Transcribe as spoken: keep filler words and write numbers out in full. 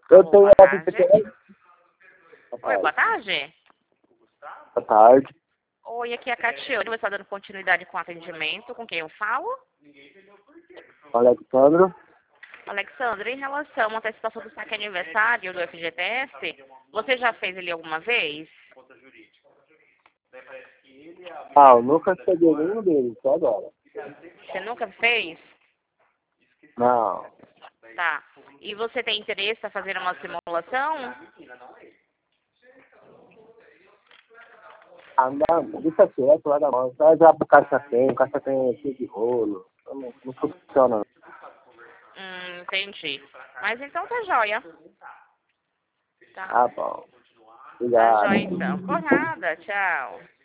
Eu Alô, tenho boa a tarde. Oi, boa tarde. Boa tarde. Oi, aqui é a Catiane. Você está dando continuidade com o atendimento. Com quem eu falo? Alexandro. Alexandre, em relação à antecipação do saque aniversário do F G T S, você já fez ele alguma vez? Ah, eu nunca peguei nenhum deles, só agora. Você nunca fez? Não. Tá. E você tem interesse em fazer uma simulação? Ah, não, deixa quieto, lá da mão. Vai já pro caixa tem, o caixa tem cheio de rolo. Não, não funciona. Hum, entendi. Mas então tá jóia. Tá. Ah, bom. Tá Obrigado. jóia então. Por nada. Tchau.